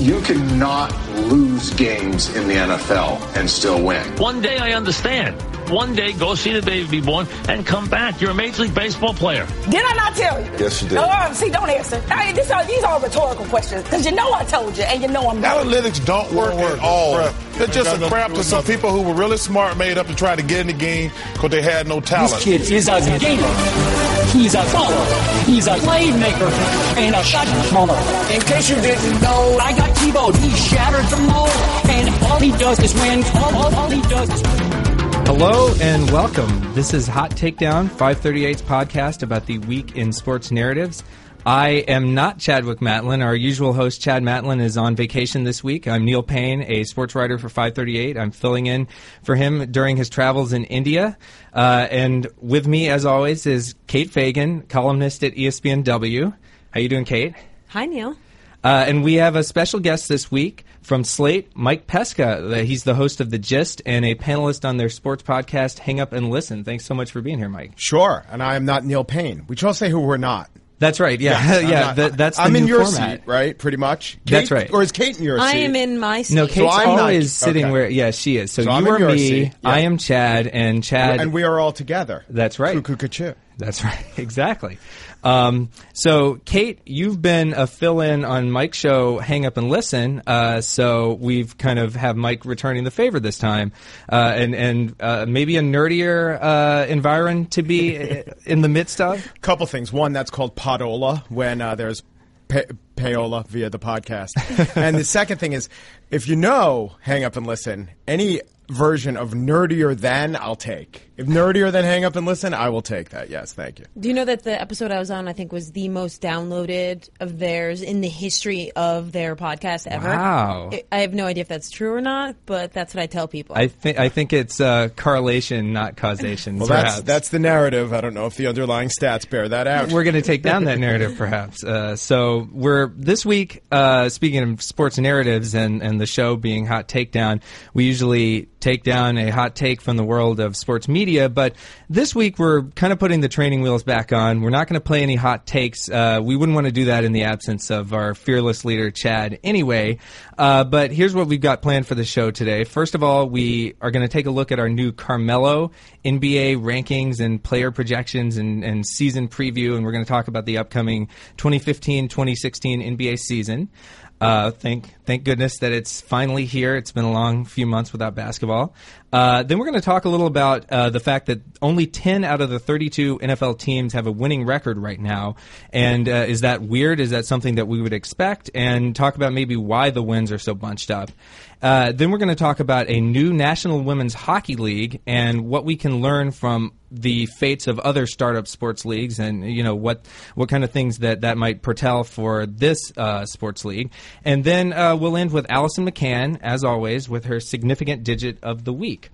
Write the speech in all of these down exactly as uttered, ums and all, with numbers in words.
You cannot lose games in the N F L and still win. One day I understand. One day go see the baby be born and come back. You're a Major League Baseball player. Did I not tell you? Yes, you did. Oh, see, don't answer. I mean, these, are, these are rhetorical questions because you know I told you and you know I'm not. Analytics don't work at all. They're just a crap to some people who were really smart, made up to try to get in the game because they had no talent. This kid is a gamer. He's a baller. He's a playmaker and a shot caller. In case you didn't know, I got T-Bone. He shattered the mold, and all he does is win. All, all, all he does is win. Hello and welcome. This is Hot Takedown, five thirty-eight's podcast about the week in sports narratives. I am not Chadwick Matlin. Our usual host, Chad Matlin, is on vacation this week. I'm Neil Payne, a sports writer for five thirty-eight. I'm filling in for him during his travels in India. Uh, and with me, as always, is Kate Fagan, columnist at E S P N W. How you doing, Kate? Hi, Neil. Uh, and we have a special guest this week from Slate, Mike Pesca. He's the host of The Gist and a panelist on their sports podcast, Hang Up and Listen. Thanks so much for being here, Mike. Sure, and I am not Neil Payne. We should all say who we're not. That's right, yeah. Yes, yeah, not, that, that's the I'm new in your format. seat, right, pretty much? Kate, That's right. Or is Kate in your I seat? I am in my seat. No, Kate's so I'm always not, sitting okay. where, yeah, she is. So, so you I'm are in your me, seat, yeah. I am Chad, and Chad... And we are all together. That's right. Cuckoo-ca-choo. That's right, exactly. Um, so, Kate, you've been a fill-in on Mike's show, Hang Up and Listen, uh, so we've kind of have Mike returning the favor this time, uh, and, and uh, maybe a nerdier uh, environment to be in the midst of? Couple things. One, that's called Podola, when uh, there's pay- payola via the podcast. And the second thing is, if you know Hang Up and Listen, any version of nerdier than, I'll take. If nerdier than Hang Up and Listen, I will take that. Yes, thank you. Do you know that the episode I was on, I think, was the most downloaded of theirs in the history of their podcast ever? Wow. I have no idea if that's true or not, but that's what I tell people. I think I think it's uh, correlation, not causation. Well, perhaps. that's that's the narrative. I don't know if the underlying stats bear that out. We're going to take down that narrative, perhaps. Uh, so we're this week. Uh, speaking of sports narratives and and the show being Hot Takedown, we usually take down a hot take from the world of sports media. But this week we're kind of putting the training wheels back on. We're not going to play any hot takes. Uh, we wouldn't want to do that in the absence of our fearless leader, Chad, anyway. Uh, but here's what we've got planned for the show today. First of all, we are going to take a look at our new Carmelo N B A rankings and player projections and, and season preview, and we're going to talk about the upcoming twenty fifteen twenty sixteen N B A season. Uh, thank thank goodness that it's finally here. It's been a long few months without basketball. Uh, then we're going to talk a little about uh, the fact that only ten out of the thirty-two N F L teams have a winning record right now. And uh, is that weird? Is that something that we would expect? And talk about maybe why the wins are so bunched up. Uh, then we're going to talk about a new National Women's Hockey League and what we can learn from the fates of other startup sports leagues, and you know what what kind of things that, that might foretell for this uh, sports league. And then uh, we'll end with Allison McCann, as always, with her significant digit of the week.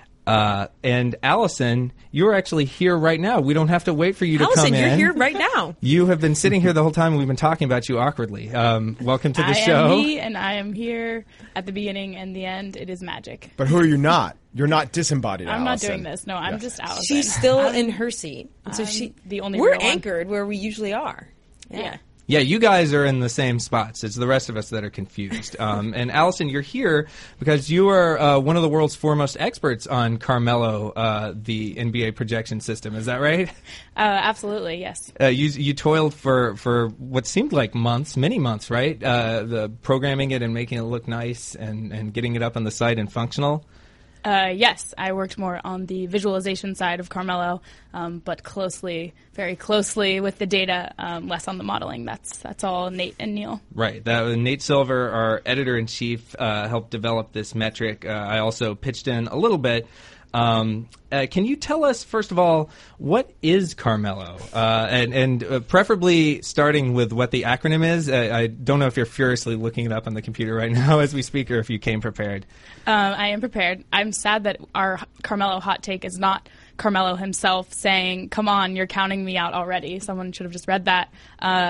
Uh, and Allison, you're actually here right now. We don't have to wait for you to Allison, come in. you're here right now. You have been sitting here the whole time. We've been talking about you awkwardly. Um, welcome to the I show. I am me, and I am here at the beginning and the end. It is magic. But who are you not? You're not disembodied, I'm Allison. not doing this. No, I'm Yeah. just Allison. She's still I'm, in her seat. So I'm she, the only we're real one. anchored where we usually are. Yeah. Yeah. Yeah, you guys are in the same spots. It's the rest of us that are confused. Um, and Allison, you're here because you are uh, one of the world's foremost experts on Carmelo, uh, the N B A projection system. Is that right? Uh, absolutely, yes. Uh, you you toiled for, for what seemed like months, many months, right? Uh, the programming it and making it look nice and, and getting it up on the site and functional. Uh, yes, I worked more on the visualization side of Carmelo, um, but closely, very closely with the data, um, less on the modeling. That's that's all Nate and Neil. Right. That, Nate Silver, our editor-in-chief, uh, helped develop this metric. Uh, I also pitched in a little bit. Um, uh, can you tell us, first of all, what is Carmelo? Uh, and and uh, preferably starting with what the acronym is. Uh, I don't know if you're furiously looking it up on the computer right now as we speak or if you came prepared. Um, I am prepared. I'm sad that our Carmelo hot take is not Carmelo himself saying, come on, you're counting me out already. Someone should have just read that. Uh,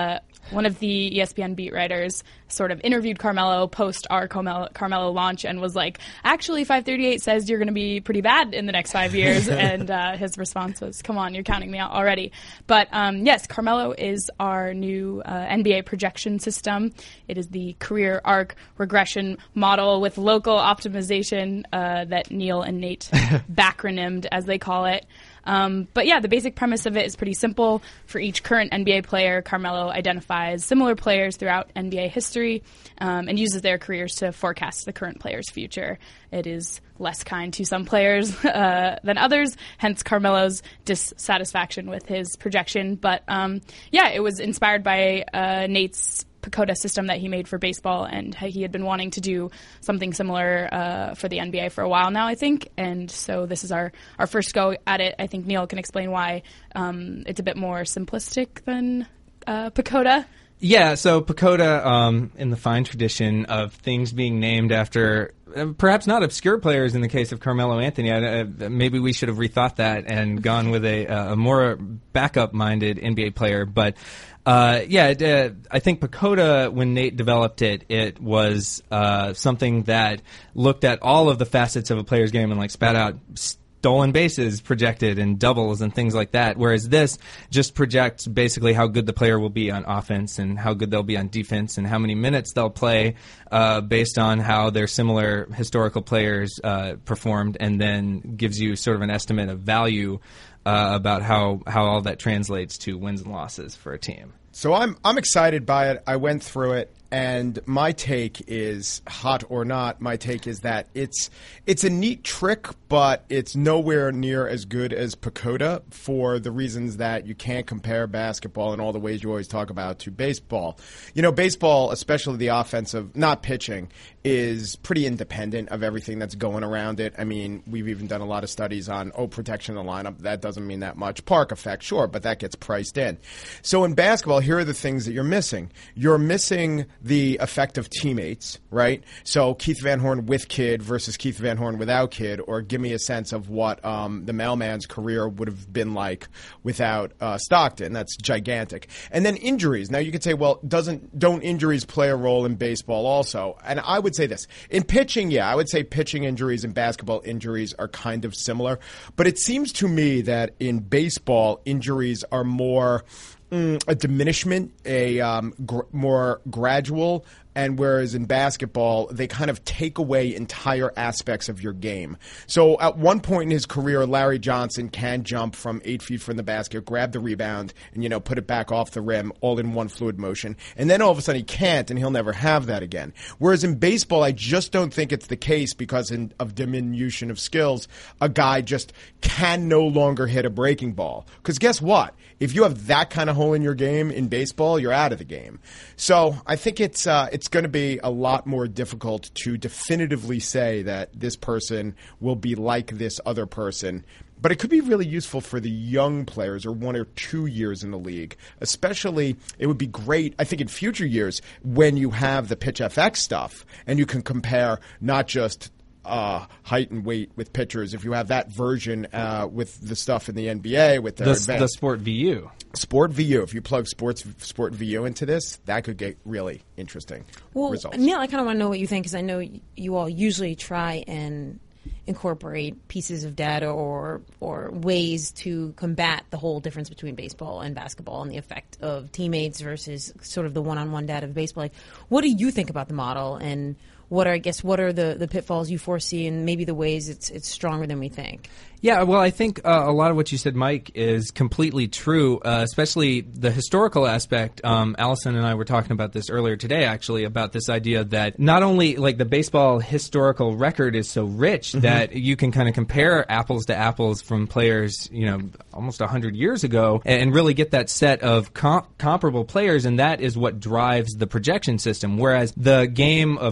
one of the E S P N beat writers sort of interviewed Carmelo post our Carmelo, Carmelo launch and was like, actually, five thirty-eight says you're going to be pretty bad in the next five years. and uh, his response was, come on, you're counting me out already. But um, yes, Carmelo is our new uh, N B A projection system. It is the career arc regression model with local optimization uh, that Neil and Nate backronymed, as they call it. Um, but yeah, the basic premise of it is pretty simple. For each current N B A player, Carmelo identifies similar players throughout N B A history um, and uses their careers to forecast the current player's future. It is less kind to some players uh, than others, hence Carmelo's dissatisfaction with his projection. But um, yeah, it was inspired by uh, Nate's Pacoda system that he made for baseball, and he had been wanting to do something similar uh, for the N B A for a while now, I think. And so this is our, our first go at it. I think Neil can explain why um, it's a bit more simplistic than uh, Pacoda. Yeah, so Pacoda, um, in the fine tradition of things being named after uh, perhaps not obscure players in the case of Carmelo Anthony, I, uh, maybe we should have rethought that and gone with a, a more backup-minded N B A player, but Uh, yeah, uh, I think Pacoda, when Nate developed it, it was uh, something that looked at all of the facets of a player's game and like spat out stolen bases projected and doubles and things like that, whereas this just projects basically how good the player will be on offense and how good they'll be on defense and how many minutes they'll play uh, based on how their similar historical players uh, performed, and then gives you sort of an estimate of value Uh, about how, how all that translates to wins and losses for a team. So I'm I'm excited by it. I went through it, and my take is, hot or not, my take is that it's it's a neat trick, but it's nowhere near as good as Pacoda for the reasons that you can't compare basketball in all the ways you always talk about to baseball. You know, baseball, especially the offensive, not pitching, is pretty independent of everything that's going around it. I mean, we've even done a lot of studies on, oh, protection of the lineup. That doesn't mean that much. Park effect, sure, but that gets priced in. So in basketball, here are the things that you're missing. You're missing the effect of teammates, right? So Keith Van Horn with Kidd versus Keith Van Horn without Kidd, or give me a sense of what um, the mailman's career would have been like without uh, Stockton. That's gigantic. And then injuries. Now you could say, well, doesn't don't injuries play a role in baseball also? And I would say this. In pitching, yeah, I would say pitching injuries and basketball injuries are kind of similar. But it seems to me that in baseball, injuries are more mm, a diminishment, a um, gr- more gradual, and whereas in basketball, they kind of take away entire aspects of your game. So at one point in his career, Larry Johnson can jump from eight feet from the basket, grab the rebound, and, you know, put it back off the rim all in one fluid motion. And then all of a sudden he can't, and he'll never have that again. Whereas in baseball, I just don't think it's the case because in, of diminution of skills, a guy just can no longer hit a breaking ball. Because guess what? If you have that kind of hole in your game in baseball, you're out of the game. So I think it's uh, it's going to be a lot more difficult to definitively say that this person will be like this other person. But it could be really useful for the young players or one or two years in the league. Especially, it would be great, I think, in future years when you have the Pitch F X stuff and you can compare not just Uh, height and weight with pitchers. If you have that version uh, with the stuff in the N B A, with their the, advanced, the Sport V U, Sport V U. If you plug Sports Sport V U into this, that could get really interesting well, results. Neil, I kind of want to know what you think because I know you all usually try and incorporate pieces of data or or ways to combat the whole difference between baseball and basketball and the effect of teammates versus sort of the one-on-one data of baseball. Like, what do you think about the model, and what are, I guess, what are the, the pitfalls you foresee, and maybe the ways it's it's stronger than we think? Yeah, well, I think uh, a lot of what you said, Mike, is completely true, uh, especially the historical aspect. Um, Allison and I were talking about this earlier today, actually, about this idea that not only like the baseball historical record is so rich mm-hmm. that you can kind of compare apples to apples from players, you know, almost one hundred years ago and really get that set of com- comparable players, and that is what drives the projection system. Whereas the game of basketball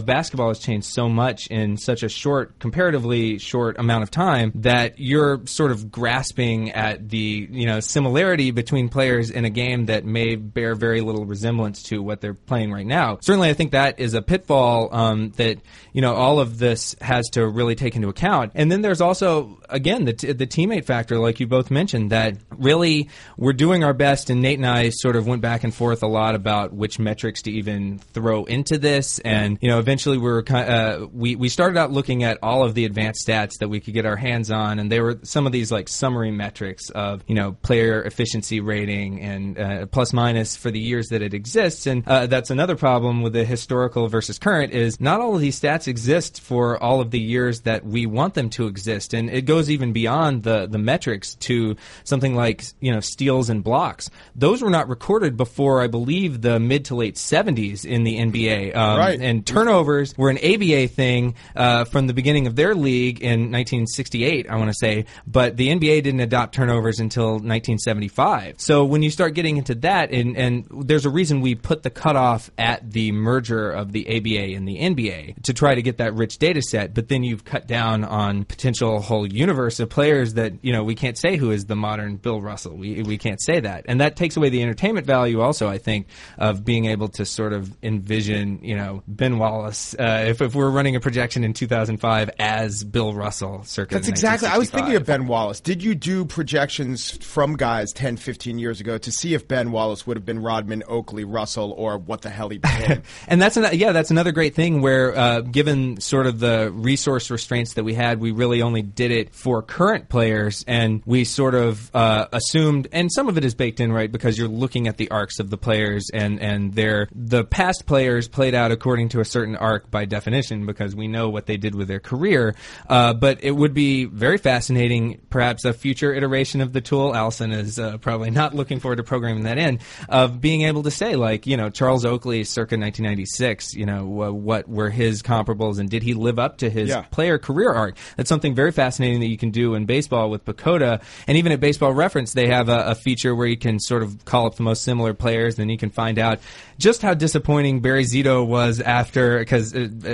baseball has changed so much in such a short, comparatively short amount of time that you're sort of grasping at the, you know, similarity between players in a game that may bear very little resemblance to what they're playing right now. Certainly, I think that is a pitfall um, that, you know, all of this has to really take into account. And then there's also, again, the, t- the teammate factor, like you both mentioned, that really we're doing our best, and Nate and I sort of went back and forth a lot about which metrics to even throw into this. And, you know, eventually we were kind of, uh, we, we started out looking at all of the advanced stats that we could get our hands on, and they were some of these like summary metrics of, you know, player efficiency rating and uh, plus minus for the years that it exists. And uh, that's another problem with the historical versus current, is not all of these stats exist for all of the years that we want them to exist. And it goes even beyond the, the metrics to something like, you know, steals and blocks. Those were not recorded before, I believe, the mid to late seventies in the N B A. Um, right. And turnovers were an A B A thing uh, from the beginning of their league in nineteen sixty-eight, I want to say, but the N B A didn't adopt turnovers until nineteen seventy-five. So when you start getting into that, and, and there's a reason we put the cutoff at the merger of the A B A and the N B A to try to get that rich data set, but then you've cut down on potential whole universe of players that, you know, we can't say who is the modern Bill Russell. We we can't say that. And that takes away the entertainment value also, I think, of being able to sort of envision, you know, Ben Wallace, uh, if, if we're running a projection in two thousand five as Bill Russell circa That's exactly. I was thinking of Ben Wallace. Did you do projections from guys ten, fifteen years ago to see if Ben Wallace would have been Rodman, Oakley, Russell, or what the hell he became? And that's an, yeah, that's another great thing where, uh, given sort of the resource restraints that we had, we really only did it for current players, and we sort of uh, assumed, and some of it is baked in, right, because you're looking at the arcs of the players, and and their the past players played out according to a certain arc by definition, because we know what they did with their career. Uh, but it would be very fascinating, perhaps a future iteration of the tool. Allison is uh, probably not looking forward to programming that in, of being able to say, like, you know, Charles Oakley circa nineteen ninety-six, you know, uh, what were his comparables, and did he live up to his yeah. player career arc? That's something very fascinating that you can do in baseball with Pacoda. And even at Baseball Reference, they have a, a feature where you can sort of call up the most similar players, and you can find out just how disappointing Barry Zito was after, because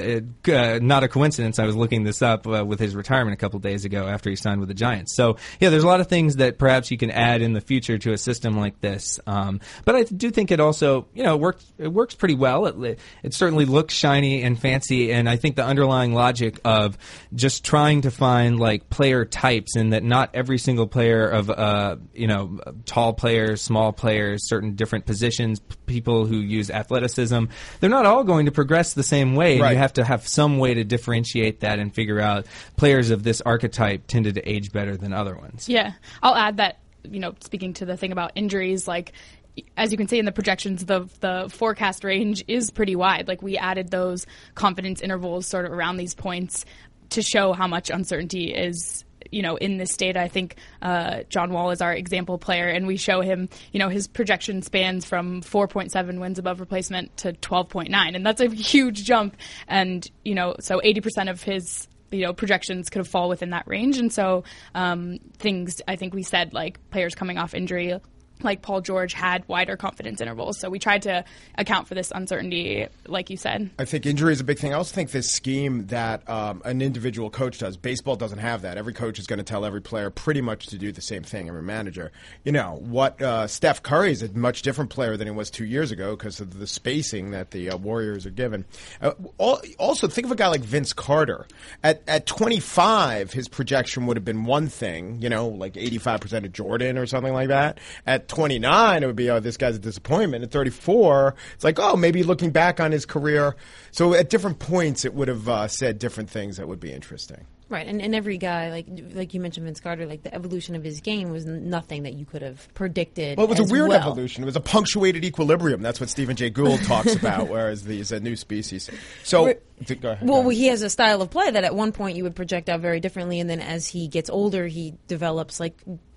uh, not a coincidence, I was looking this up uh, with his retirement a couple days ago after he signed with the Giants. So, yeah, there's a lot of things that perhaps you can add in the future to a system like this. Um, but I do think it also, you know, works, it works pretty well. It, it certainly looks shiny and fancy, and I think the underlying logic of just trying to find, like, player types, and that not every single player of, uh, you know, tall players, small players, certain different positions, p- people who use athleticism, they're not all going to progress the same way. Right. You have to have some way to differentiate that and figure out players of this archetype tended to age better than other ones. Yeah. I'll add that, you know, speaking to the thing about injuries, like, as you can see in the projections, the the forecast range is pretty wide. Like, we added those confidence intervals sort of around these points to show how much uncertainty is, you know, in this data. I think uh, John Wall is our example player, and we show him, you know, his projection spans from four point seven wins above replacement to twelve point nine, and that's a huge jump. And, you know, so eighty percent of his, you know, projections could fall within that range. And so um, things, I think we said, like players coming off injury, like Paul George, had wider confidence intervals. So we tried to account for this uncertainty, like you said. I think injury is a big thing. I also think this scheme that um, an individual coach does, baseball doesn't have that. Every coach is going to tell every player pretty much to do the same thing, every manager. You know, what uh, Steph Curry is a much different player than he was two years ago because of the spacing that the uh, Warriors are given. Uh, also, think of a guy like Vince Carter. At, at twenty-five, his projection would have been one thing, you know, like eighty-five percent of Jordan or something like that. At twenty-nine, it would be, oh, this guy's a disappointment. At thirty-four, it's like, oh, maybe looking back on his career. So at different points, it would have uh, said different things that would be interesting. Right, and, and every guy, like like you mentioned Vince Carter, like the evolution of his game was nothing that you could have predicted. Well, it was as a weird well. evolution. It was a punctuated equilibrium. That's what Stephen Jay Gould talks about, whereas these a new species. So, Right. th- go ahead. Well, go ahead. he has a style of play that at one point you would project out very differently, and then as he gets older, he develops like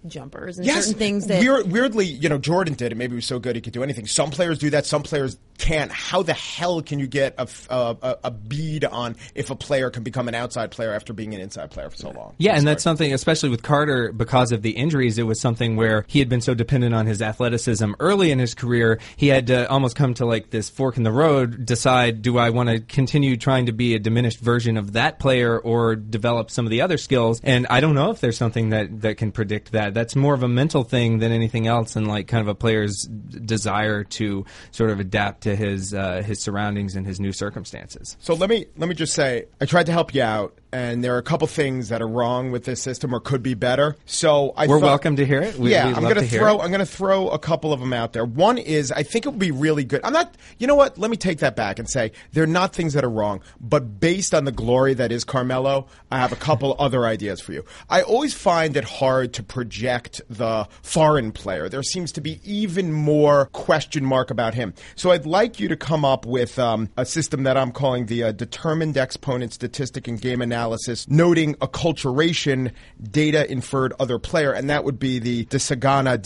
jumpers and yes. certain things that Weird, weirdly, you know, Jordan did it. Maybe he was so good he could do anything. Some players do that. Some players can't. How the hell can you get a, a, a bead on if a player can become an outside player after being an inside player for so long? Yeah, and that's something, especially with Carter, because of the injuries, it was something where he had been so dependent on his athleticism early in his career, he had to almost come to like this fork in the road, decide, do I want to continue trying to be a diminished version of that player or develop some of the other skills? And I don't know if there's something that, that can predict that. That's more of a mental thing than anything else, and like kind of a player's desire to sort of adapt to his uh, his surroundings and his new circumstances. So let me let me just say, I tried to help you out, and there are a couple things that are wrong with this system or could be better. So I we're thought, welcome to hear it. We, yeah, we'd I'm love going to to hear throw it. I'm going to throw a couple of them out there. One is I think it would be really good. I'm not. You know what? Let me take that back and say they're not things that are wrong, but based on the glory that is Carmelo, I have a couple other ideas for you. I always find it hard to project the foreign player. There seems to be even more question mark about him. So I'd like you to come up with um, a system that I'm calling the uh, determined exponent statistic and game analysis, noting acculturation, data inferred other player, and that would be the Desagana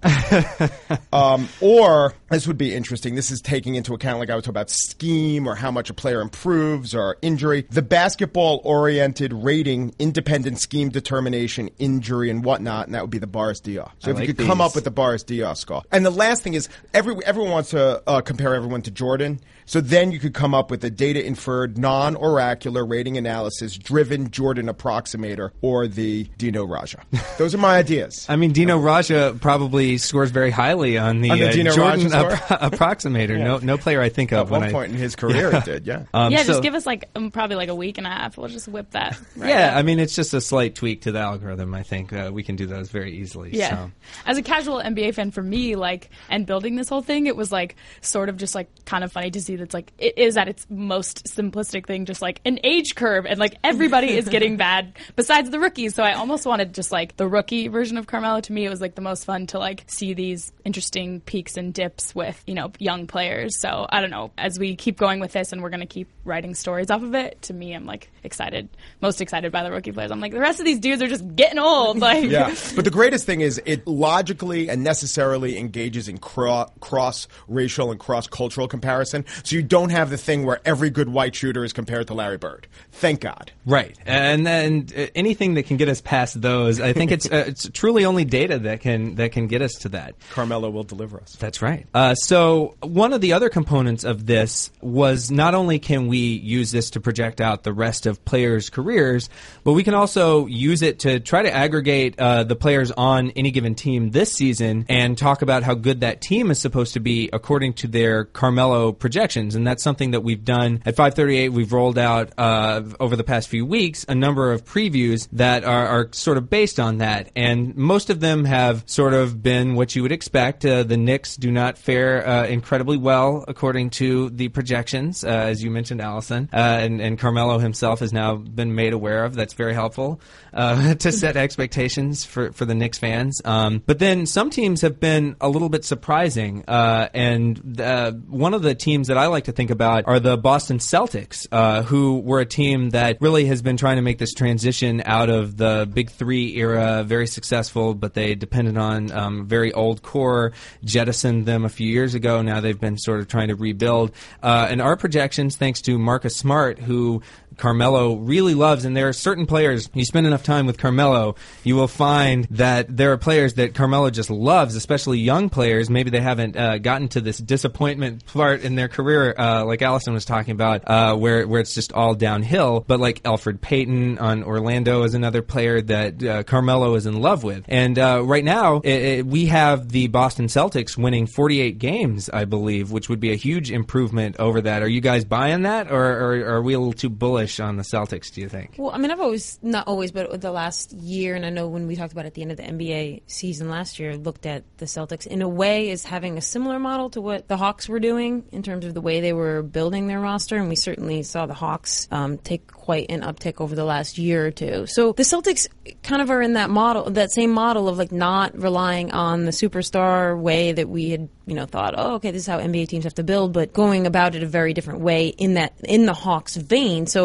Diop. um, or, this would be interesting, this is taking into account, like I was talking about, scheme or how much a player improves or injury. The basketball-oriented rating, independent scheme determination, injury, and whatnot, and that would be the Boris Diaw. So I if like you could come these. up with the Boris Diaw score. And the last thing is, every, everyone wants to uh, compare everyone to Jordan, so then you could come up with a data-inferred, non-oracular rating analysis driven Jordan approximator, or the Dino Raja. Those are my ideas. I mean, Dino Raja probably scores very highly on the, On the uh, Dino Jordan Raja appro- approximator. Yeah. No, no player I think of At when one I, point in his career, yeah. it did, yeah. Um, yeah, so- just give us like um, probably like a week and a half. We'll just whip that. Right yeah, up. I mean, it's just a slight tweak to the algorithm. I think uh, we can do those very easily. Yeah. So. As a casual N B A fan, for me, like, and building this whole thing, it was like sort of just like kind of funny to see that's like it is at its most simplistic thing, just like an age curve, and like everybody is getting bad besides the rookies. So I almost wanted just like the rookie version of Carmelo. To me, it was like the most fun to like see these interesting peaks and dips with, you know, young players. So I don't know, as we keep going with this and we're going to keep writing stories off of it, to me, I'm like excited, most excited by the rookie players. I'm like, the rest of these dudes are just getting old. Like, yeah, but the greatest thing is it logically and necessarily engages in cro- cross-racial and cross-cultural comparison. So you don't have the thing where every good white shooter is compared to Larry Bird. Thank God. Right, and then uh, anything that can get us past those, I think it's uh, it's truly only data that can that can get us to that. Carmelo will deliver us. That's right. Uh, so one of the other components of this was not only can we use this to project out the rest of players' careers, but we can also use it to try to aggregate uh, the players on any given team this season and talk about how good that team is supposed to be according to their Carmelo projections. And that's something that we've done at five thirty-eight. We've rolled out uh, over the past few weeks a number of previews that are, are sort of based on that. And most of them have sort of been what you would expect. Uh, the Knicks do not fare uh, incredibly well according to the projections, uh, as you mentioned, Allison. Uh, and, and Carmelo himself has now been made aware of. That's very helpful uh, to set expectations for, for the Knicks fans. Um, but then some teams have been a little bit surprising. Uh, and uh, one of the teams that I like to think about are the Boston Celtics, uh, who were a team that really has been trying to make this transition out of the Big Three era, very successful, but they depended on um, very old core, jettisoned them a few years ago. Now they've been sort of trying to rebuild. Uh, and our projections, thanks to Marcus Smart, who Carmelo really loves, and there are certain players, you spend enough time with Carmelo, you will find that there are players that Carmelo just loves, especially young players. Maybe they haven't uh, gotten to this disappointment part in their career, uh, like Allison was talking about, uh, where where it's just all downhill. But like Elfrid Payton on Orlando is another player that uh, Carmelo is in love with. And uh, right now, it, it, we have the Boston Celtics winning forty-eight games, I believe, which would be a huge improvement over that. Are you guys buying that, or, or are we a little too bullish on the Celtics, do you think? Well, I mean, I've always, not always, but the last year, and I know when we talked about it at the end of the N B A season last year, looked at the Celtics in a way as having a similar model to what the Hawks were doing in terms of the way they were building their roster, and we certainly saw the Hawks um, take quite an uptick over the last year or two. So the Celtics kind of are in that model, that same model of like not relying on the superstar way that we had, you know, thought, oh, okay, this is how N B A teams have to build, but going about it a very different way in that, in the Hawks vein. So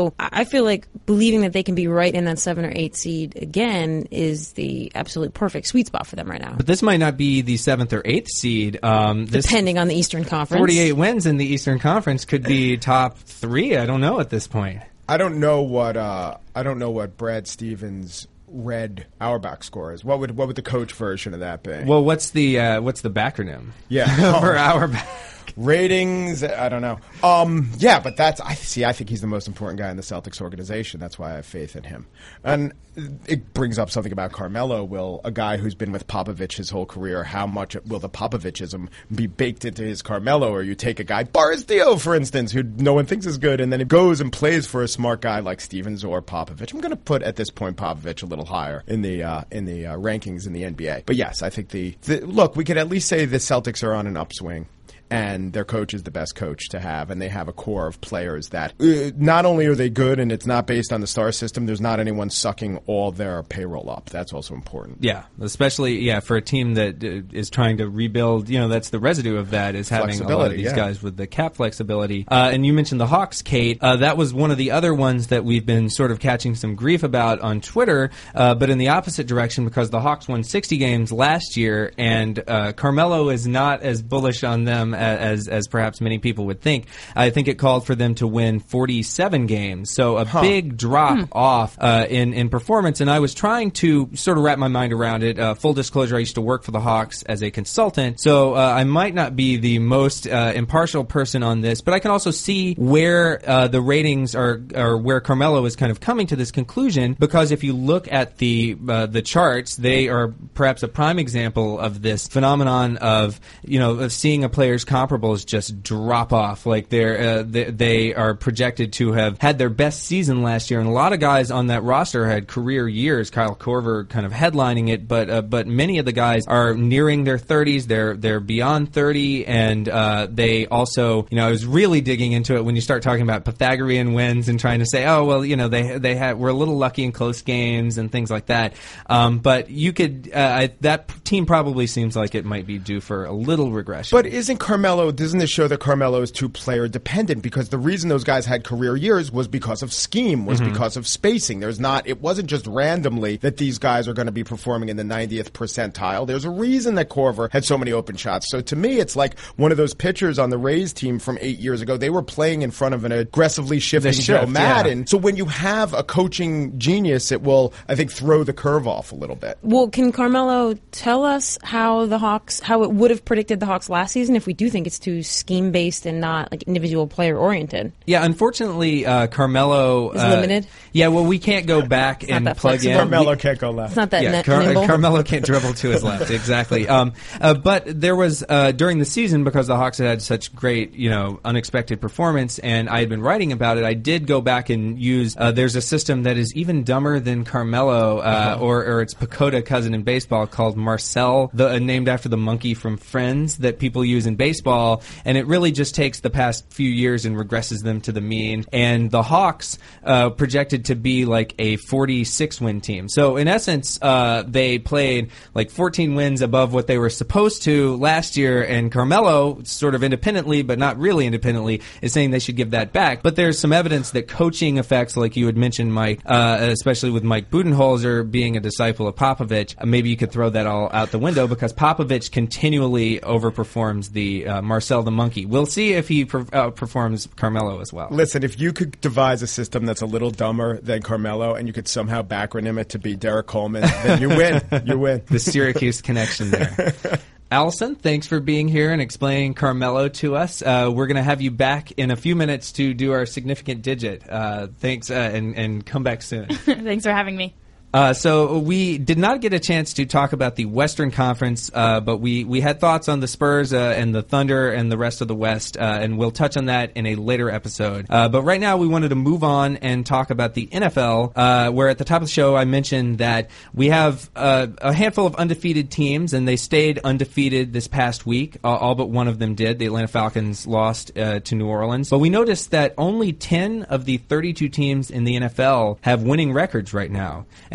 So I feel like believing that they can be right in that seven or eight seed again is the absolute perfect sweet spot for them right now. But this might not be the seventh or eighth seed. Um, this Depending on the Eastern Conference. forty-eight wins in the Eastern Conference could be top three. I don't know at this point. I don't know what uh, I don't know what Brad Stevens' Red Auerbach score is. What would what would the coach version of that be? Well, what's the uh, what's the backronym? Yeah, for Auerbach. Ratings, I don't know. Um, yeah, but that's I see. I think he's the most important guy in the Celtics organization. That's why I have faith in him. And it brings up something about Carmelo. Will a guy who's been with Popovich his whole career, how much will the Popovichism be baked into his Carmelo? Or you take a guy, Boris Dio, for instance, who no one thinks is good, and then it goes and plays for a smart guy like Stevens or Popovich. I'm going to put at this point Popovich a little higher in the uh, in the uh, rankings in the N B A. But yes, I think the, the look. We could at least say the Celtics are on an upswing. And their coach is the best coach to have, and they have a core of players that uh, not only are they good, and it's not based on the star system, there's not anyone sucking all their payroll up. That's also important. Yeah, especially yeah for a team that uh, is trying to rebuild. You know, that's the residue of that is having a lot of these yeah. guys with the cap flexibility. Uh, and you mentioned the Hawks, Kate. Uh, that was one of the other ones that we've been sort of catching some grief about on Twitter, uh, but in the opposite direction because the Hawks won sixty games last year, and uh, Carmelo is not as bullish on them as as perhaps many people would think. I think it called for them to win forty-seven games, so a huh. big drop hmm. off uh, in in performance. And I was trying to sort of wrap my mind around it. Uh, full disclosure: I used to work for the Hawks as a consultant, so uh, I might not be the most uh, impartial person on this, but I can also see where uh, the ratings are, or where Carmelo is kind of coming to this conclusion. Because if you look at the uh, the charts, they are perhaps a prime example of this phenomenon of you know of seeing a player's comparable just drop off. Like they're uh, they, they are projected to have had their best season last year, and a lot of guys on that roster had career years. Kyle Korver kind of headlining it, but uh, but many of the guys are nearing their thirties. They're they're beyond thirty, and uh, they also you know I was really digging into it when you start talking about Pythagorean wins and trying to say oh well you know they they had were a little lucky in close games and things like that. Um, but you could uh, I, that team probably seems like it might be due for a little regression. But isn't Carmelo? Doesn't this show that Carmelo is too player dependent? Because the reason those guys had career years was because of scheme, was mm-hmm. because of spacing. There's not, it wasn't just randomly that these guys are going to be performing in the ninetieth percentile. There's a reason that Korver had so many open shots. So to me, it's like one of those pitchers on the Rays team from eight years ago. They were playing in front of an aggressively shifting shift, Joe Madden. Yeah. So when you have a coaching genius, it will, I think, throw the curve off a little bit. Well, can Carmelo tell us how the Hawks, how it would have predicted the Hawks last season if we do think it's too scheme-based and not like individual player-oriented? Yeah, unfortunately, uh, Carmelo is uh, limited. Yeah, well, we can't go back and plug flexible. in. Carmelo we, can't go left. It's not that yeah, ne- Car- nimble. Carmelo can't dribble to his left. Exactly. Um, uh, but there was uh, during the season, because the Hawks had had such great, you know, unexpected performance, and I had been writing about it. I did go back and use. Uh, there's a system that is even dumber than Carmelo, uh, uh-huh. or, or its Pacoda cousin in baseball called Marcel, the, uh, named after the monkey from Friends that people use in baseball, and it really just takes the past few years and regresses them to the mean. And the Hawks uh, projected to be like a forty-six win team. So in essence, uh, they played like fourteen wins above what they were supposed to last year. And Carmelo, sort of independently, but not really independently, is saying they should give that back. But there's some evidence that coaching effects, like you had mentioned, Mike, uh, especially with Mike Budenholzer being a disciple of Popovich, uh, maybe you could throw that all out the window because Popovich continually overperforms the uh, Marcel the monkey. We'll see if he per- uh, performs Carmelo as well. Listen, if you could devise a system that's a little dumber than Carmelo and you could somehow backronym it to be Derek Coleman, then you win. You win. The Syracuse connection there. Allison, thanks for being here and explaining Carmelo to us. Uh, we're going to have you back in a few minutes to do our significant digit. Uh, thanks, uh, and, and come back soon. Thanks for having me. Uh, so we did not get a chance to talk about the Western Conference, uh, but we, we had thoughts on the Spurs uh, and the Thunder and the rest of the West, uh, and we'll touch on that in a later episode. Uh, but right now we wanted to move on and talk about the N F L, uh, where at the top of the show I mentioned that we have uh, a handful of undefeated teams, and they stayed undefeated this past week. Uh, all but one of them did. The Atlanta Falcons lost uh, to New Orleans. But we noticed that only ten of the thirty-two teams in the N F L have winning records right now. And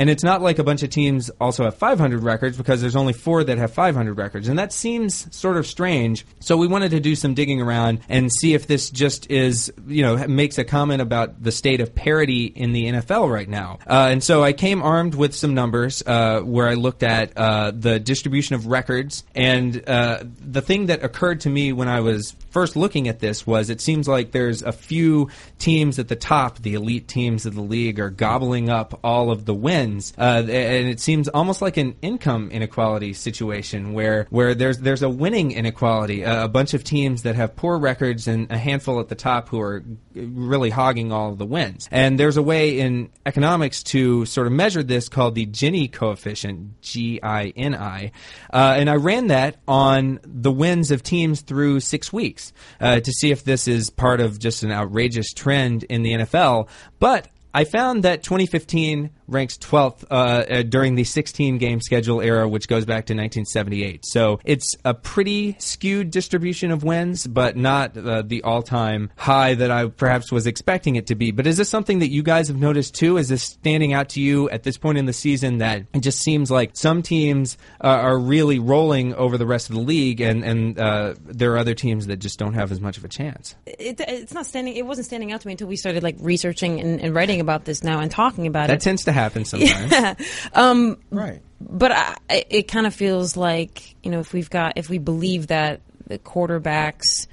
And it's not like a bunch of teams also have five hundred records, because there's only four that have five hundred records. And that seems sort of strange. So we wanted to do some digging around and see if this just is, you know, makes a comment about the state of parity in the N F L right now. Uh, and so I came armed with some numbers uh, where I looked at uh, the distribution of records. And uh, the thing that occurred to me when I was first looking at this was it seems like there's a few teams at the top, the elite teams of the league, are gobbling up all of the wins. Uh, and it seems almost like an income inequality situation where, where there's there's a winning inequality, uh, a bunch of teams that have poor records and a handful at the top who are really hogging all of the wins. And there's a way in economics to sort of measure this called the Gini coefficient, G I N I. Uh, and I ran that on the wins of teams through six weeks uh, to see if this is part of just an outrageous trend in the N F L. But I found that twenty fifteen ranks twelfth uh, uh, during the sixteen-game schedule era, which goes back to nineteen seventy-eight. So it's a pretty skewed distribution of wins, but not uh, the all-time high that I perhaps was expecting it to be. But is this something that you guys have noticed too? Is this standing out to you at this point in the season that it just seems like some teams uh, are really rolling over the rest of the league, and, and uh, there are other teams that just don't have as much of a chance? It, it's not standing. It wasn't standing out to me until we started like researching and, and writing about this now and talking about that it. That tends to happen sometimes. Yeah. Um, right. But I, it kind of feels like, you know, if we've got, if we believe that the quarterbacks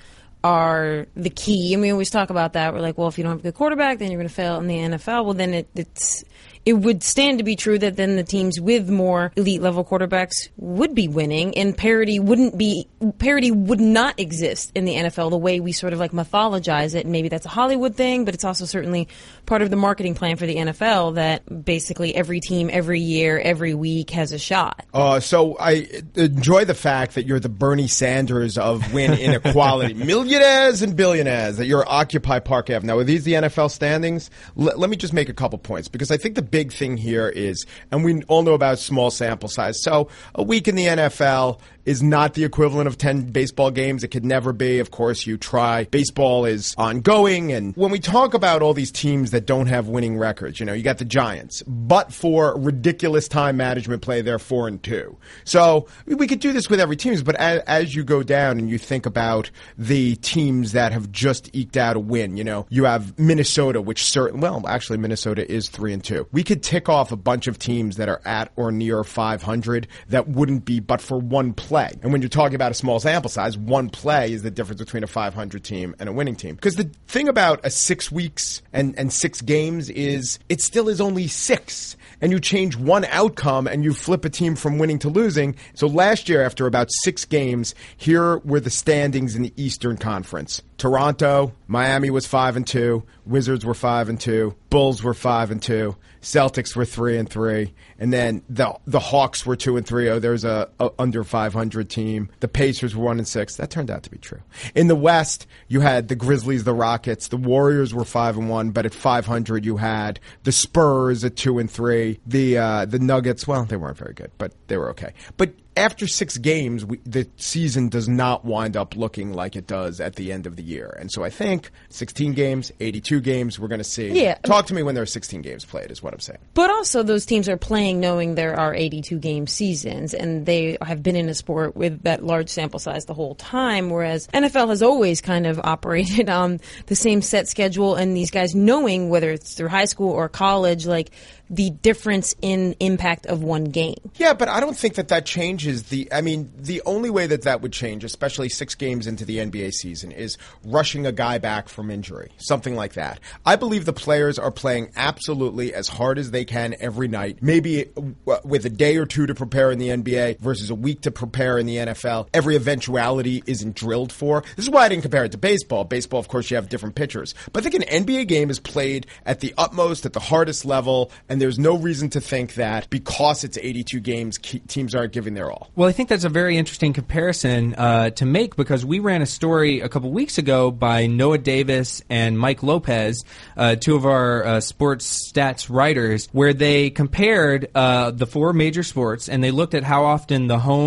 are the key, and we always talk about that. We're like, well, if you don't have a good quarterback, then you're going to fail in the N F L. Well, then it, it's it would stand to be true that then the teams with more elite level quarterbacks would be winning, and parity wouldn't be parity would not exist in the N F L the way we sort of like mythologize it. And maybe that's a Hollywood thing, but it's also certainly part of the marketing plan for the N F L that basically every team, every year, every week has a shot. Uh, so I enjoy the fact that you're the Bernie Sanders of win inequality. Millionaires and billionaires, that you're Occupy Park Avenue. Now, are these the N F L standings? L- let me just make a couple points, because I think the big thing here is, and we all know about small sample size, so a week in the N F L is not the equivalent of ten baseball games. It could never be. Of course, you try. Baseball is ongoing, and when we talk about all these teams that don't have winning records, you know, you got the Giants, but for ridiculous time management play, they're four and two. So we could do this with every team, but as, as you go down and you think about the teams that have just eked out a win, you know, you have Minnesota, which certain, well, actually Minnesota is three and two. We could tick off a bunch of teams that are at or near five hundred that wouldn't be but for one play. And when you're talking about a small sample size, one play is the difference between a five hundred team and a winning team. Because the thing about a six weeks and, and six games is it still is only six. And you change one outcome and you flip a team from winning to losing. So last year, after about six games, here were the standings in the Eastern Conference. Toronto, Miami was five and two, Wizards were five and two, Bulls were five and two, Celtics were three and three, and then the the Hawks were two and three. Oh, there's a, a under five hundred team. The Pacers were one and six. That turned out to be true. In the West, you had the Grizzlies, the Rockets, the Warriors were five and one, but at five hundred, you had the Spurs at two and three, the uh, the Nuggets. Well, they weren't very good, but they were okay. But after six games, we, the season does not wind up looking like it does at the end of the year. And so I think sixteen games, eighty-two games, we're going to see. Yeah. Talk to me when there are sixteen games played is what I'm saying. But also those teams are playing knowing there are eighty-two game seasons, and they have been in a sport with that large sample size the whole time, whereas N F L has always kind of operated on the same set schedule, and these guys knowing, whether it's through high school or college, like the difference in impact of one game. Yeah, but I don't think that that changes the, I mean, the only way that that would change, especially six games into the N B A season, is rushing a guy back from injury, something like that. I believe the players are playing absolutely as hard as they can every night, maybe with a day or two to prepare in the N B A versus a week to prepare in the N F L. Every eventuality isn't drilled for. This is why I didn't compare it to baseball. Baseball, of course, you have different pitchers. But I think an N B A game is played at the utmost, at the hardest level, and there's no reason to think that because it's eighty-two games, teams aren't giving their all. Well, I think that's a very interesting comparison uh, to make, because we ran a story a couple weeks ago by Noah Davis and Mike Lopez, uh, two of our uh, sports stats writers, where they compared uh, the four major sports, and they looked at how often the home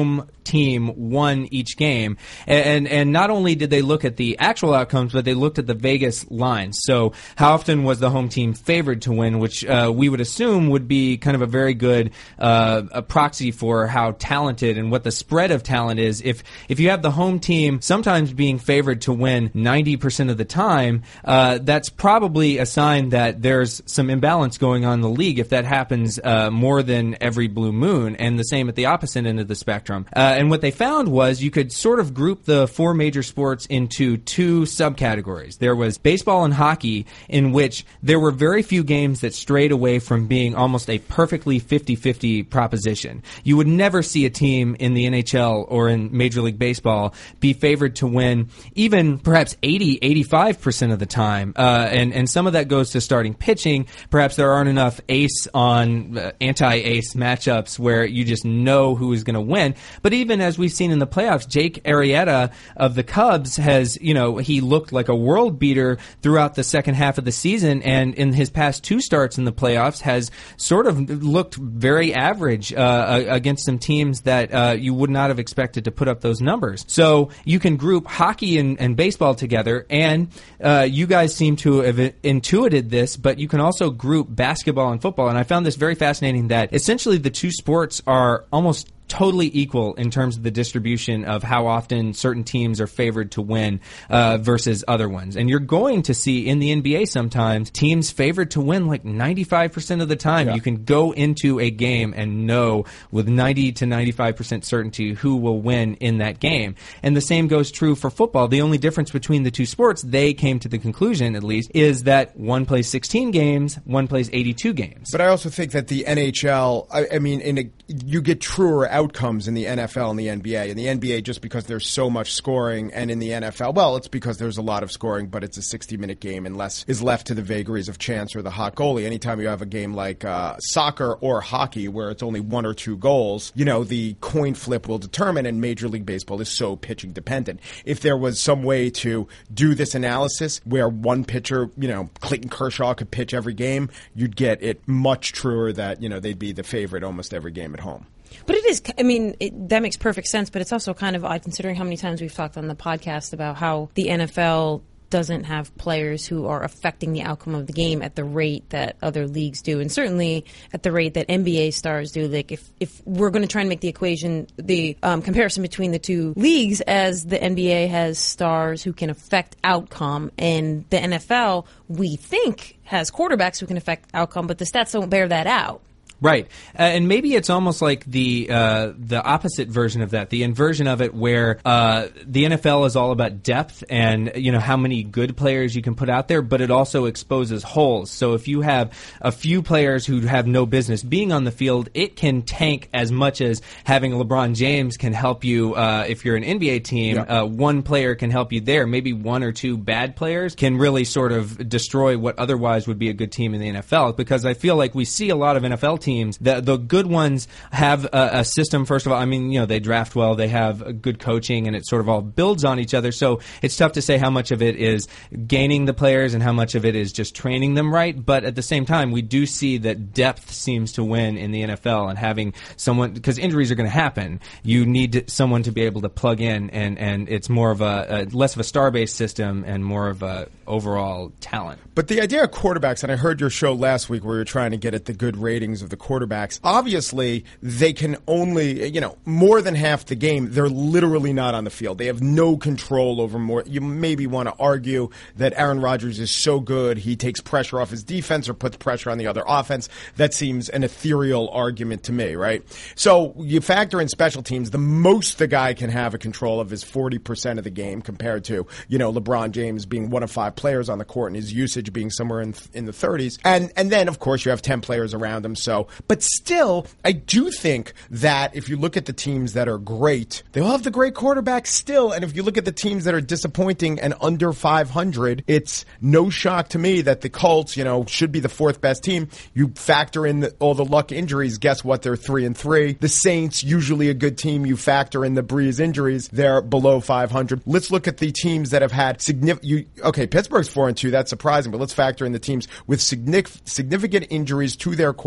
team won each game. And, and and not only did they look at the actual outcomes, but they looked at the Vegas lines. So how often was the home team favored to win, which uh, we would assume would be kind of a very good uh, a proxy for how talented and what the spread of talent is. If if you have the home team sometimes being favored to win ninety percent of the time, uh, that's probably a sign that there's some imbalance going on in the league if that happens uh, more than every blue moon, and the same at the opposite end of the spectrum. Uh, and what they found was you could sort of group the four major sports into two subcategories. There was baseball and hockey, in which there were very few games that strayed away from being almost a perfectly fifty-fifty proposition. You would never see a team in the N H L or in Major League Baseball be favored to win even perhaps eighty, eighty-five percent of the time. Uh, and, and some of that goes to starting pitching. Perhaps there aren't enough ace on uh, anti-ace matchups where you just know who is going to win. But even as we've seen in the playoffs, Jake Arrieta of the Cubs has, you know, he looked like a world beater throughout the second half of the season, and in his past two starts in the playoffs has sort of looked very average uh, against some teams that uh, you would not have expected to put up those numbers. So you can group hockey and, and baseball together, and uh, you guys seem to have intuited this, but you can also group basketball and football. And I found this very fascinating that essentially the two sports are almost totally equal in terms of the distribution of how often certain teams are favored to win uh, versus other ones. And you're going to see in the N B A sometimes teams favored to win like ninety-five percent of the time. Yeah. You can go into a game and know with ninety to ninety-five percent certainty who will win in that game. And the same goes true for football. The only difference between the two sports, they came to the conclusion at least, is that one plays sixteen games, one plays eighty-two games. But I also think that the N H L, I, I mean, in a, you get truer outcomes in the N F L and the N B A. In the N B A, just because there's so much scoring, and in the N F L, well, it's because there's a lot of scoring, but it's a sixty-minute game and less is left to the vagaries of chance or the hot goalie. Anytime you have a game like uh, soccer or hockey where it's only one or two goals, you know, the coin flip will determine, and Major League Baseball is so pitching dependent. If there was some way to do this analysis where one pitcher, you know, Clayton Kershaw could pitch every game, you'd get it much truer that, you know, they'd be the favorite almost every game at home. But it is, I mean, it, that makes perfect sense, but it's also kind of odd considering how many times we've talked on the podcast about how the N F L doesn't have players who are affecting the outcome of the game at the rate that other leagues do, and certainly at the rate that N B A stars do. Like, if, if we're going to try and make the equation, the um, comparison between the two leagues, as the N B A has stars who can affect outcome, and the N F L, we think, has quarterbacks who can affect outcome, but the stats don't bear that out. Right, uh, and maybe it's almost like the uh, the opposite version of that, the inversion of it, where uh, the N F L is all about depth and, you know, how many good players you can put out there, but it also exposes holes. So if you have a few players who have no business being on the field, it can tank as much as having LeBron James can help you. Uh, if you're an N B A team, yeah. uh, one player can help you there. Maybe one or two bad players can really sort of destroy what otherwise would be a good team in the N F L, because I feel like we see a lot of N F L teams. The, the good ones have a, a system, first of all. I mean, you know, they draft well, they have good coaching, and it sort of all builds on each other. So it's tough to say how much of it is gaining the players and how much of it is just training them right. But at the same time, we do see that depth seems to win in the N F L, and having someone, because injuries are going to happen, you need someone to be able to plug in, and, and it's more of a, a less of a star-based system and more of a overall talent. But the idea of quarterbacks, and I heard your show last week where you were trying to get at the good ratings of the quarterbacks. Obviously, they can only, you know, more than half the game, they're literally not on the field. They have no control over more. You maybe want to argue that Aaron Rodgers is so good, he takes pressure off his defense or puts pressure on the other offense. That seems an ethereal argument to me, right? So you factor in special teams, the most the guy can have a control of is forty percent of the game compared to, you know, LeBron James being one of five players on the court and his usage being somewhere in in the thirties. And and then, of course, you have ten players around him. So, but still, I do think that if you look at the teams that are great, they'll have the great quarterbacks still. And if you look at the teams that are disappointing and under five hundred, it's no shock to me that the Colts, you know, should be the fourth best team. You factor in the, all the luck injuries, guess what? They're three and three. The Saints, usually a good team. You factor in the Breeze injuries, they're below five hundred. Let's look at the teams that have had significant. You, okay, Pittsburgh's four and two. That's surprising, but let's factor in the teams with significant significant injuries to their quarterbacks.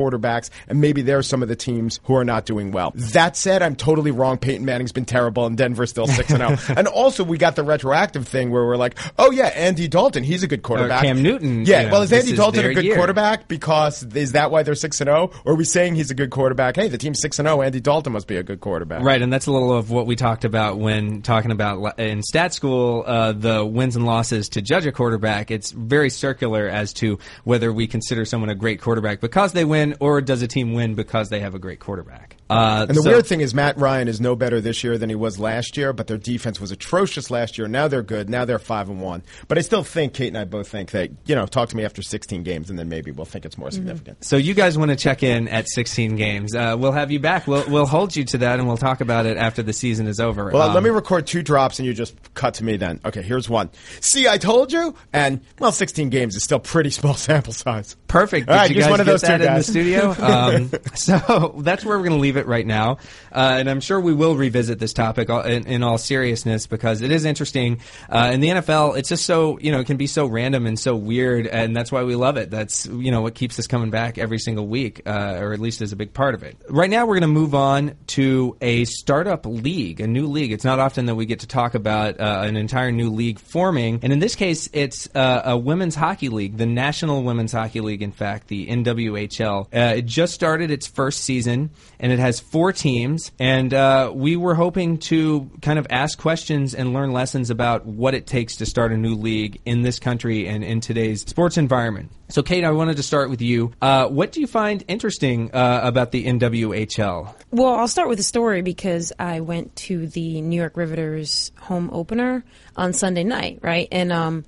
quarterbacks, and maybe there are some of the teams who are not doing well. That said, I'm totally wrong. Peyton Manning's been terrible, and Denver's still six and oh. And also, we got the retroactive thing where we're like, oh yeah, Andy Dalton, he's a good quarterback. Or Cam Newton. Yeah, you know, well, is Andy is Dalton a good year. quarterback because is that why they're six and oh? Or are we saying he's a good quarterback? Hey, the team's six and oh. Andy Dalton must be a good quarterback. Right, and that's a little of what we talked about when talking about in stat school uh, the wins and losses to judge a quarterback. It's very circular as to whether we consider someone a great quarterback because they win, or does a team win because they have a great quarterback. Uh, and the so, weird thing is Matt Ryan is no better this year than he was last year, but their defense was atrocious last year. Now they're good. Now they're five and one. But I still think Kate and I both think that, you know, talk to me after sixteen games, and then maybe we'll think it's more significant. So you guys want to check in at sixteen games? Uh, we'll have you back. We'll we'll hold you to that, and we'll talk about it after the season is over. Well, um, let me record two drops, and you just cut to me then. Okay, here's one. See, I told you. And well, sixteen games is still pretty small sample size. Perfect. Did All right, you just guys one of get those that two, in the guys. studio? Um, so that's where we're going to leave it right now. Uh, and I'm sure we will revisit this topic in, in all seriousness because it is interesting. Uh, in the N F L, it's just so, you know, it can be so random and so weird, and that's why we love it. That's, you know, what keeps us coming back every single week, uh, or at least is a big part of it. Right now, we're going to move on to a startup league, a new league. It's not often that we get to talk about uh, an entire new league forming, and in this case, it's uh, a women's hockey league, the National Women's Hockey League, in fact, the N W H L. Uh, it just started its first season, and it has four teams, and uh, we were hoping to kind of ask questions and learn lessons about what it takes to start a new league in this country and in today's sports environment. So, Kate, I wanted to start with you. Uh, what do you find interesting uh, about the N W H L? Well, I'll start with a story because I went to the New York Riveters home opener on Sunday night, right? And um,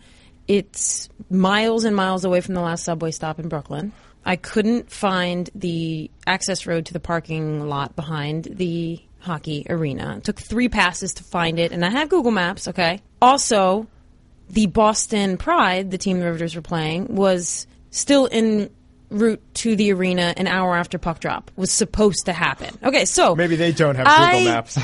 it's miles and miles away from the last subway stop in Brooklyn. I couldn't find the access road to the parking lot behind the hockey arena. It took three passes to find it, and I have Google Maps, okay? Also, the Boston Pride, the team the Riveters were playing, was still en route to the arena an hour after puck drop. Was supposed to happen. Okay, so maybe they don't have I, Google Maps.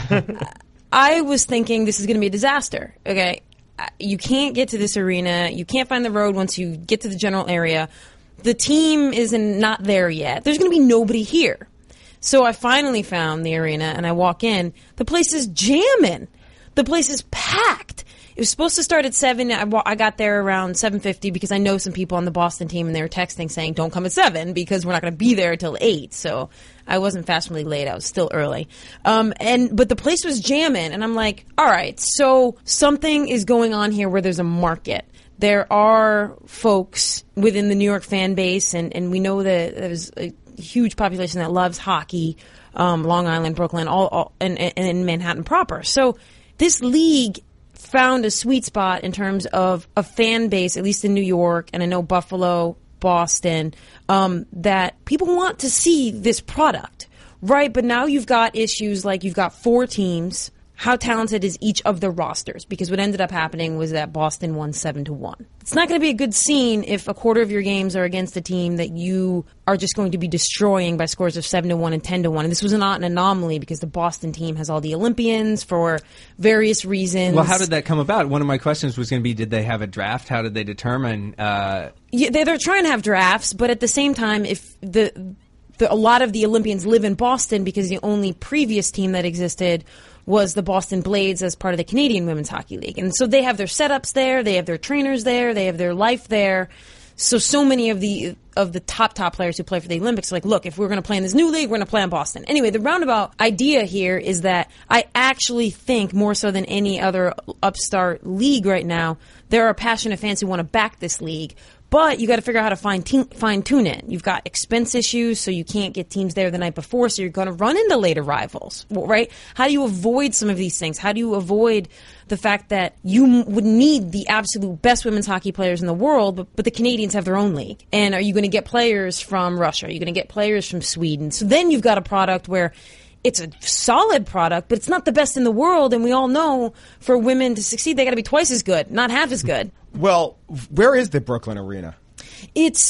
I was thinking this is going to be a disaster. Okay, you can't get to this arena. You can't find the road once you get to the general area. The team is in, not there yet. There's going to be nobody here. So I finally found the arena, and I walk in. The place is jamming. The place is packed. It was supposed to start at seven. I, I got there around seven fifty because I know some people on the Boston team, and they were texting saying, don't come at seven because we're not going to be there until eight. So I wasn't fashionably late. I was still early. Um, and but the place was jamming, and I'm like, all right, so something is going on here where there's a market. There are folks within the New York fan base, and, and we know that there's a huge population that loves hockey, um, Long Island, Brooklyn, all, all and, and, and Manhattan proper. So this league found a sweet spot in terms of a fan base, at least in New York, and I know Buffalo, Boston, um, that people want to see this product, right? But now you've got issues like you've got four teams. How talented is each of the rosters? Because what ended up happening was that Boston won seven to one. It's not going to be a good scene if a quarter of your games are against a team that you are just going to be destroying by scores of seven to one and ten to one. And this was not an anomaly because the Boston team has all the Olympians for various reasons. Well, how did that come about? One of my questions was going to be, did they have a draft? How did they determine? Uh... Yeah, they're, they're trying to have drafts, but at the same time, if the, the a lot of the Olympians live in Boston because the only previous team that existed was the Boston Blades as part of the Canadian Women's Hockey League. And so they have their setups there, they have their trainers there, they have their life there. So, so many of the of the top, top players who play for the Olympics are like, look, if we're going to play in this new league, we're going to play in Boston. Anyway, the roundabout idea here is that I actually think, more so than any other upstart league right now, there are passionate fans who want to back this league. But you got to figure out how to fine, te- fine tune it. You've got expense issues, so you can't get teams there the night before, so you're going to run into late arrivals, right? How do you avoid some of these things? How do you avoid the fact that you m- would need the absolute best women's hockey players in the world, but, but the Canadians have their own league? And are you going to get players from Russia? Are you going to get players from Sweden? So then you've got a product where it's a solid product, but it's not the best in the world, and we all know for women to succeed, they got to be twice as good, not half as good. Well, where is the Brooklyn Arena? It's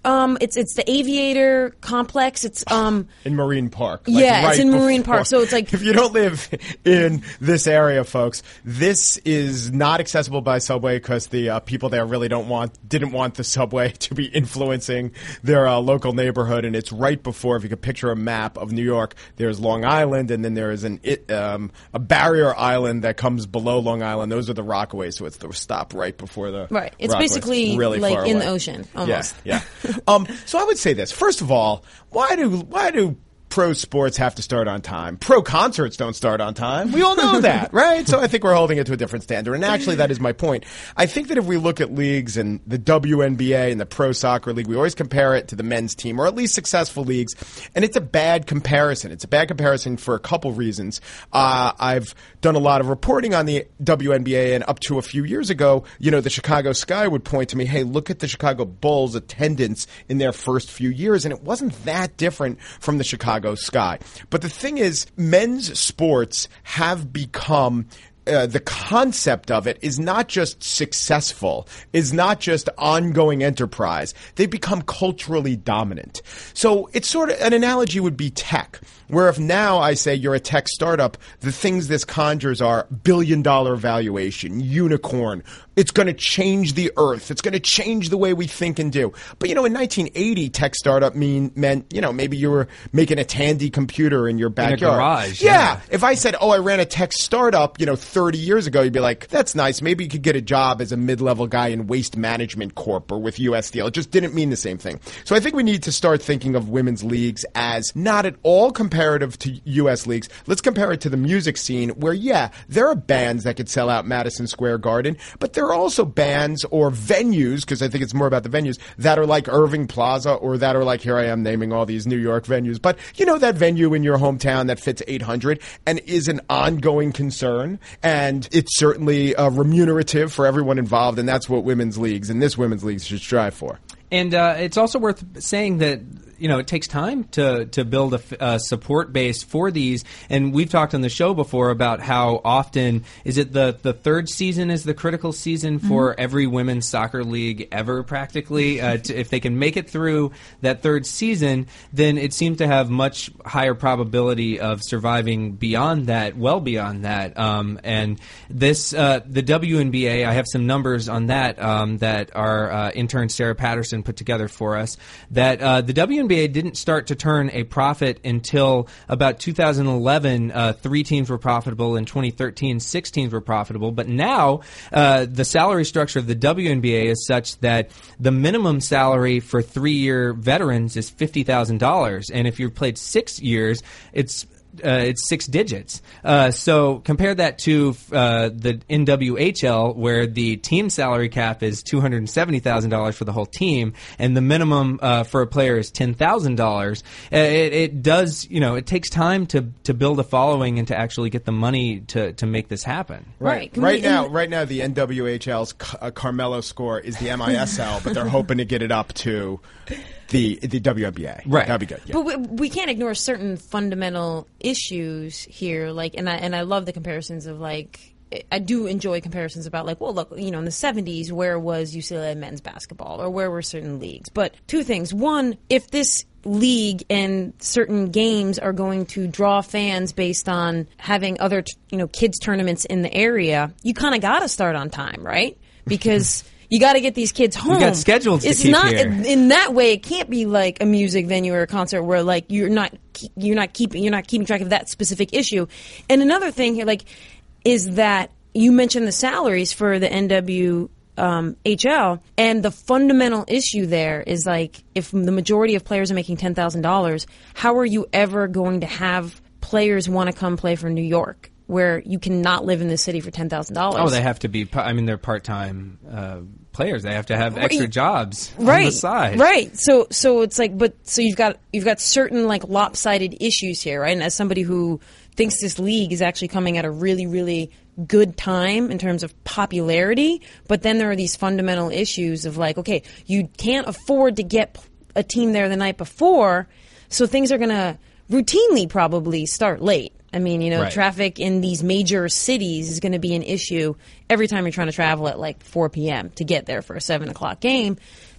Um, it's it's the Aviator complex. It's um in Marine Park. Like yeah, right it's in before. Marine Park. So it's like if you don't live in this area, folks, this is not accessible by subway because the uh, people there really don't want didn't want the subway to be influencing their uh, local neighborhood. And it's right before. If you could picture a map of New York, there's Long Island, and then there is an it, um, a barrier island that comes below Long Island. Those are the Rockaways. So it's the stop right before the right. It's Rockaways. basically really like far in away. the ocean almost. Yeah. yeah. um, so I would say this. First of all, why do why do pro sports have to start on time? Pro concerts don't start on time. We all know that, right? So I think we're holding it to a different standard. And actually, that is my point. I think that if we look at leagues and the W N B A and the Pro Soccer League, we always compare it to the men's team, or at least successful leagues. And it's a bad comparison. It's a bad comparison for a couple reasons. Uh, I've done a lot of reporting on the W N B A, and up to a few years ago, you know, the Chicago Sky would point to me, hey, look at the Chicago Bulls' attendance in their first few years. And it wasn't that different from the Chicago Sky. But the thing is, men's sports have become Uh, the concept of it is not just successful, is not just ongoing enterprise. They've become culturally dominant. So it's sort of an analogy would be tech, where if now I say you're a tech startup, the things this conjures are billion dollar valuation, unicorn. It's going to change the earth. It's going to change the way we think and do. But, you know, in nineteen eighty, tech startup mean meant, you know, maybe you were making a Tandy computer in your backyard. In a garage. Yeah. yeah. If I said, oh, I ran a tech startup, you know, thirty years ago, you'd be like, that's nice. Maybe you could get a job as a mid-level guy in Waste Management Corp or with U S Steel. It just didn't mean the same thing. So I think we need to start thinking of women's leagues as not at all comparative to U S leagues. Let's compare it to the music scene where, yeah, there are bands that could sell out Madison Square Garden, but there are also bands or venues, because I think it's more about the venues, that are like Irving Plaza or that are like, here I am naming all these New York venues. But you know that venue in your hometown that fits eight hundred and is an ongoing concern, and it's certainly uh, remunerative for everyone involved, and that's what women's leagues and this women's leagues should strive for. And uh, it's also worth saying that, you know, it takes time to, to build a, a support base for these. And we've talked on the show before about how often is it the, the third season is the critical season for mm-hmm. every women's soccer league ever, practically. Uh, to, if they can make it through that third season, then it seems to have much higher probability of surviving beyond that, well beyond that. Um, and this, uh, the W N B A, I have some numbers on that um, that our uh, intern Sarah Patterson put together for us, that uh, the W N B A didn't start to turn a profit until about two thousand eleven. Uh, three teams were profitable. In twenty thirteen, six teams were profitable. But now uh, the salary structure of the W N B A is such that the minimum salary for three-year veterans is fifty thousand dollars. And if you've played six years, it's Uh, it's six digits. Uh, so compare that to uh, the N W H L, where the team salary cap is two hundred seventy thousand dollars for the whole team, and the minimum uh, for a player is ten thousand dollars. It, it does, you know, it takes time to to build a following and to actually get the money to, to make this happen. Right. Right, Right we, now, right now, the N W H L's uh, Carmelo score is the M I S L, but they're hoping to get it up to the the W N B A. Right. That'd be good. Yeah. But we, we can't ignore certain fundamental issues here. Like, and I and I love the comparisons of like. I do enjoy comparisons about like, well, look, you know, in the seventies, where was U C L A men's basketball, or where were certain leagues? But two things: one, if this league and certain games are going to draw fans based on having other, you know, kids tournaments in the area, you kind of got to start on time, right? Because you got to get these kids home. You got schedules to it's keep not here. In that way. It can't be like a music venue or a concert where like you're not you're not keeping you're not keeping track of that specific issue. And another thing here, like, is that you mentioned the salaries for the N W H L, and the fundamental issue there is like, if the majority of players are making ten thousand dollars, how are you ever going to have players want to come play for New York, where you cannot live in the city for ten thousand dollars? Oh, they have to be. I mean, they're part-time uh, players. They have to have extra right. jobs right. on the side. Right. So, so it's like, but so you've got you've got certain like lopsided issues here, right? And as somebody who thinks this league is actually coming at a really, really good time in terms of popularity, but then there are these fundamental issues of like, okay, you can't afford to get a team there the night before, so things are going to routinely probably start late. I mean, you know, right. traffic in these major cities is going to be an issue every time you're trying to travel at like four p.m. to get there for a seven o'clock game.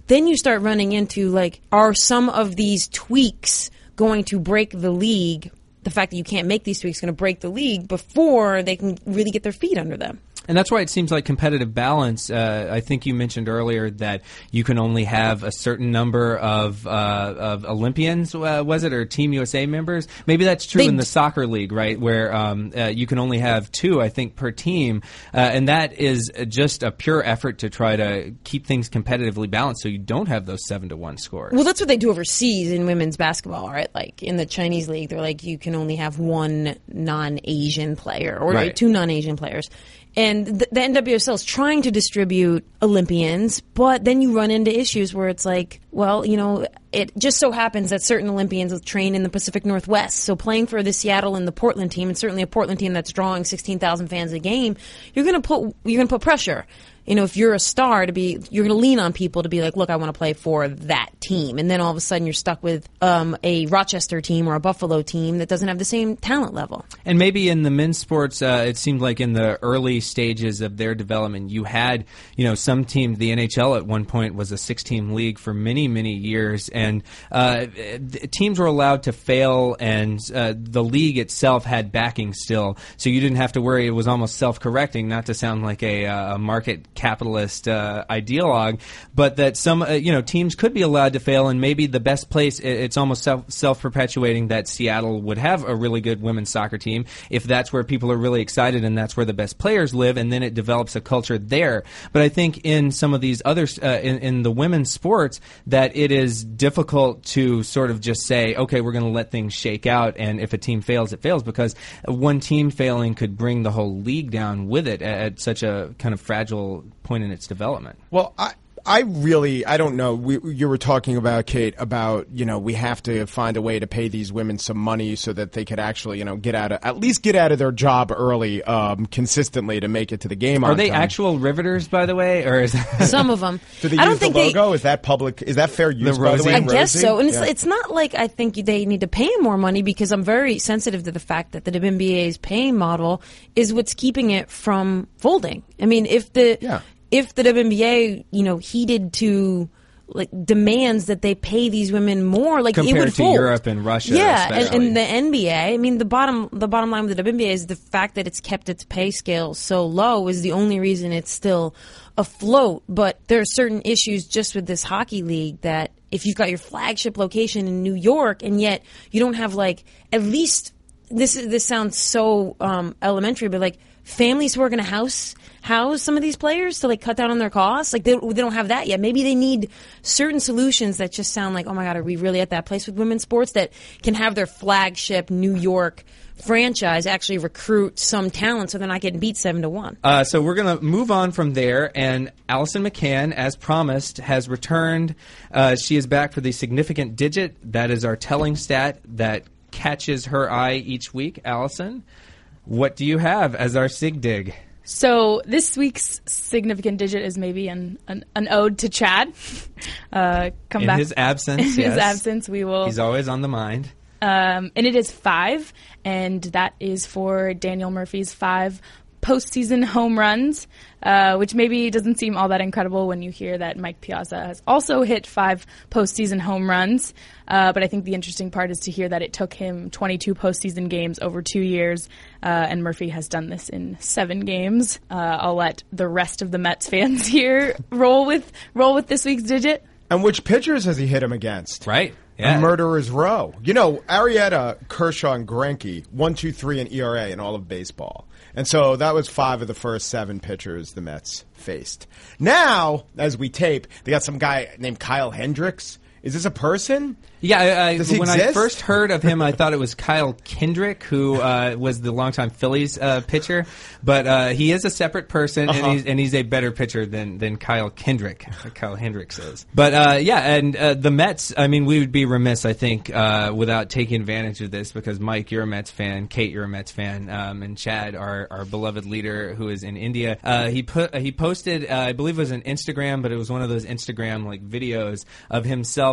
then you start running into, like, are some of these tweaks going to break the league? The fact that you can't make these tweaks is going to break the league before they can really get their feet under them. And that's why it seems like competitive balance. Uh, I think you mentioned earlier that you can only have a certain number of uh, of Olympians, uh, was it, or Team U S A members? Maybe that's true they, in the soccer league, right, where um, uh, you can only have two, I think, per team. Uh, and that is just a pure effort to try to keep things competitively balanced so you don't have those seven to one scores. Well, that's what they do overseas in women's basketball, right? Like in the Chinese league, they're like, you can only have one non-Asian player or right. two non-Asian players. And the, the N W S L is trying to distribute Olympians, but then you run into issues where it's like, well, you know, it just so happens that certain Olympians train in the Pacific Northwest. So playing for the Seattle and the Portland team, and certainly a Portland team that's drawing sixteen thousand fans a game, you're going to put you're going to put pressure. You know, if you're a star, to be, you're going to lean on people to be like, look, I want to play for that team. And then all of a sudden you're stuck with um, a Rochester team or a Buffalo team that doesn't have the same talent level. And maybe in the men's sports, uh, it seemed like in the early stages of their development, you had, you know, some teams, the N H L at one point was a six-team league for many, many years. And uh, teams were allowed to fail, and uh, the league itself had backing still. So you didn't have to worry. It was almost self-correcting, not to sound like a, a market capitalist uh, ideologue, but that some uh, you know teams could be allowed to fail, and maybe the best place, it's almost self, self-perpetuating that Seattle would have a really good women's soccer team if that's where people are really excited and that's where the best players live, and then it develops a culture there. But I think in some of these other uh, in, in the women's sports that it is difficult to sort of just say, okay, we're going to let things shake out, and if a team fails, it fails, because one team failing could bring the whole league down with it at, at such a kind of fragile point in its development. Well, I I really, I don't know. We, you were talking about, Kate, about, you know, we have to find a way to pay these women some money so that they could actually, you know, get out of, at least get out of their job early, um, consistently to make it to the game on Are they time. Actual riveters, by the way? Or is some of them. Do they I don't use think the logo? They, is that public? Is that fair use, the by the way? I guess Rosie? so. And it's, yeah. it's not like I think they need to pay them more money, because I'm very sensitive to the fact that the W N B A's paying model is what's keeping it from folding. I mean, if the... Yeah. If the W N B A, you know, heeded to like demands that they pay these women more, like compared it would to fold. Europe and Russia, yeah, and, especially. and the N B A. I mean, the bottom the bottom line with the W N B A is the fact that it's kept its pay scale so low is the only reason it's still afloat. But there are certain issues just with this hockey league that if you've got your flagship location in New York and yet you don't have like at least this is this sounds so um, elementary, but like families who are going to house house some of these players to like cut down on their costs, like they they don't have that yet. Maybe they need certain solutions that just sound like, oh my God, are we really at that place with women's sports that can have their flagship New York franchise actually recruit some talent so they're not getting beat seven to one. Uh, so we're going to move on from there, and Allison McCann, as promised, has returned. Uh, she is back for the significant digit. That is our telling stat that catches her eye each week. Allison, what do you have as our sig dig? So this week's significant digit is maybe an an, an ode to Chad. Uh, come in back his absence. In yes. his absence, we will. He's always on the mind. Um, and it is five, and that is for Daniel Murphy's five postseason home runs, uh, which maybe doesn't seem all that incredible when you hear that Mike Piazza has also hit five postseason home runs. Uh, but I think the interesting part is to hear that it took him twenty-two postseason games over two years, uh, and Murphy has done this in seven games. Uh, I'll let the rest of the Mets fans here roll with roll with this week's digit. And which pitchers has he hit him against? Right. Yeah. A murderer's row. You know, Arrieta, Kershaw, and Greinke, one, two, three in E R A in all of baseball. And so that was five of the first seven pitchers the Mets faced. Now, as we tape, they got some guy named Kyle Hendricks. Is this a person? Yeah, I, I, Does he when exist? I first heard of him, I thought it was Kyle Kendrick, who uh, was the longtime Phillies uh, pitcher. But uh, he is a separate person, uh-huh. and, he's, and he's a better pitcher than, than Kyle Kendrick, Kyle Hendricks is. But uh, yeah, and uh, the Mets, I mean, we would be remiss, I think, uh, without taking advantage of this, because Mike, you're a Mets fan, Kate, you're a Mets fan, um, and Chad, our, our beloved leader who is in India, uh, he put he posted, uh, I believe it was an Instagram, but it was one of those Instagram like videos of himself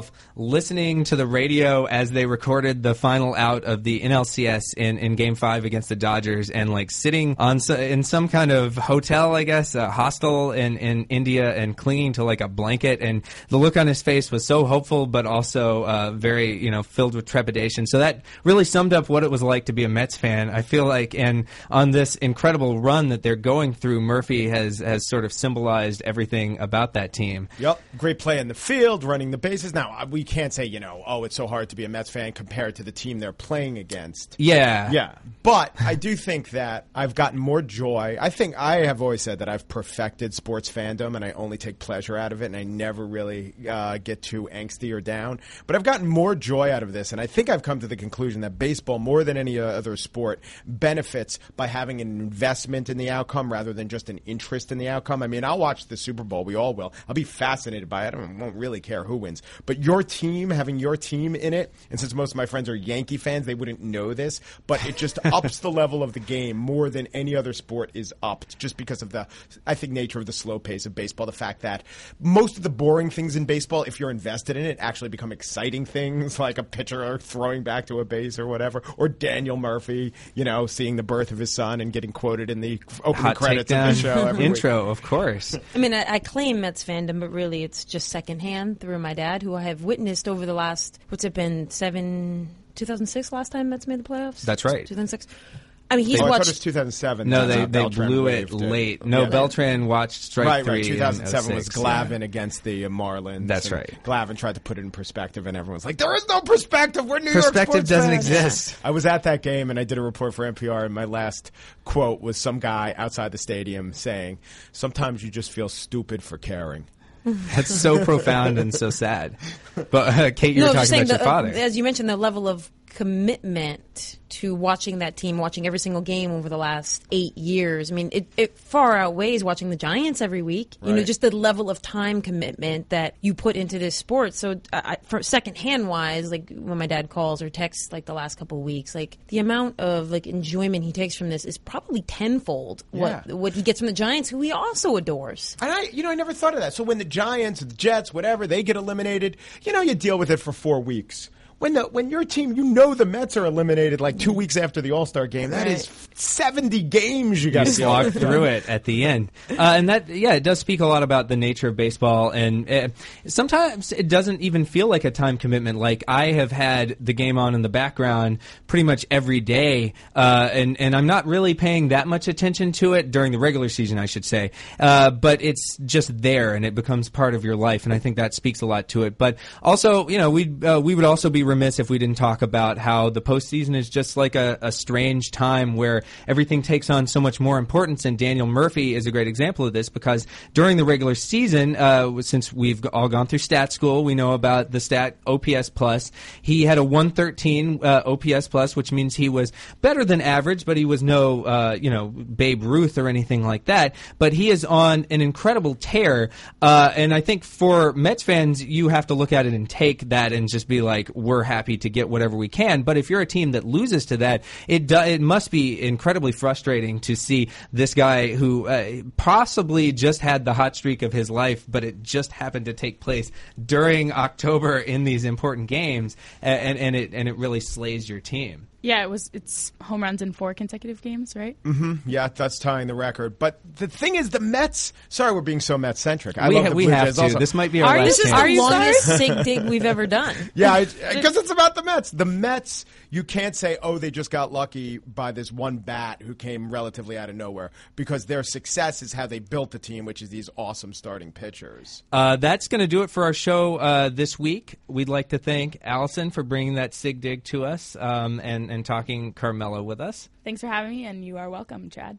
myself listening to the radio as they recorded the final out of the N L C S in, in Game Five against the Dodgers, and like sitting on so, in some kind of hotel, I guess, a hostel in, in India, and clinging to like a blanket. And the look on his face was so hopeful, but also uh, very, you know, filled with trepidation. So that really summed up what it was like to be a Mets fan. I feel like, and on this incredible run that they're going through, Murphy has has sort of symbolized everything about that team. Yep, great play in the field, running the bases. Now, we can't say, you know, oh, it's so hard to be a Mets fan compared to the team they're playing against. Yeah. Yeah. But I do think that I've gotten more joy. I think I have always said that I've perfected sports fandom, and I only take pleasure out of it, and I never really uh, get too angsty or down. But I've gotten more joy out of this, and I think I've come to the conclusion that baseball, more than any other sport, benefits by having an investment in the outcome rather than just an interest in the outcome. I mean, I'll watch the Super Bowl. We all will. I'll be fascinated by it. I won't really care who wins. But your team, having your team in it, and since most of my friends are Yankee fans, they wouldn't know this, but it just ups the level of the game more than any other sport is upped, just because of the, I think, nature of the slow pace of baseball. The fact that most of the boring things in baseball, if you're invested in it, actually become exciting things, like a pitcher throwing back to a base or whatever, or Daniel Murphy, you know, seeing the birth of his son and getting quoted in the opening Hot credits of the show every intro, week. Of course. I mean, I, I claim Mets fandom, but really it's just secondhand through my dad, who I have witnessed over the last, what's it been, seven, two thousand six last time Mets made the playoffs? That's right. two thousand six. I mean, he's oh, watched. I thought it was two thousand seven. No, they, uh, they Beltran blew it waived late. No, yeah, Beltran watched strike right, three. Right, two thousand seven in was oh six, Glavin yeah. against the uh, Marlins. That's and right. Glavin tried to put it in perspective, and everyone's like, there is no perspective. We're New Perspective York sports doesn't fans. exist. I was at that game, and I did a report for N P R, and my last quote was some guy outside the stadium saying, sometimes you just feel stupid for caring. That's so profound and so sad. But uh, Kate, you no, were talking about the, your father. Uh, as you mentioned, the level of commitment to watching that team, watching every single game over the last eight years. I mean, it, it far outweighs watching the Giants every week. Right. You know, just the level of time commitment that you put into this sport. So, uh, I, for secondhand wise, like when my dad calls or texts, like the last couple of weeks, like the amount of like enjoyment he takes from this is probably tenfold what Yeah. what he gets from the Giants, who he also adores. And I, you know, I never thought of that. So when the Giants, the Jets, whatever, they get eliminated, you know, you deal with it for four weeks. When the when your team, you know, the Mets are eliminated like two weeks after the All-Star game. That Right. is seventy games you got to slog through it at the end, uh, and that yeah, it does speak a lot about the nature of baseball. And uh, sometimes it doesn't even feel like a time commitment. Like I have had the game on in the background pretty much every day, uh, and and I'm not really paying that much attention to it during the regular season, I should say. Uh, but it's just there, and it becomes part of your life, and I think that speaks a lot to it. But also, you know, we uh, we would also be remiss if we didn't talk about how the postseason is just like a, a strange time where everything takes on so much more importance. And Daniel Murphy is a great example of this, because during the regular season, uh, since we've all gone through stat school, we know about the stat O P S plus. He had a one thirteen uh, O P S plus, which means he was better than average, but he was no, uh, you know, Babe Ruth or anything like that. But he is on an incredible tear, uh, and I think for Mets fans, you have to look at it and take that and just be like, we're happy to get whatever we can. But if you're a team that loses to that, it do, it must be incredibly frustrating to see this guy who uh, possibly just had the hot streak of his life, but it just happened to take place during October in these important games, and, and it and it really slays your team. Yeah, it was. It's home runs in four consecutive games, right? Mm-hmm. Yeah, that's tying the record. But the thing is, the Mets. Sorry, we're being so Mets centric. I we love ha- the we Blue have Jays to. also. This might be our Are last this is chance. the you longest sorry? sig dig we've ever done. Yeah, because it's about the Mets. The Mets, you can't say, oh, they just got lucky by this one bat who came relatively out of nowhere, because their success is how they built the team, which is these awesome starting pitchers. Uh, that's going to do it for our show uh, this week. We'd like to thank Allison for bringing that sig dig to us um, and, and talking Carmelo with us. Thanks for having me, and you are welcome, Chad.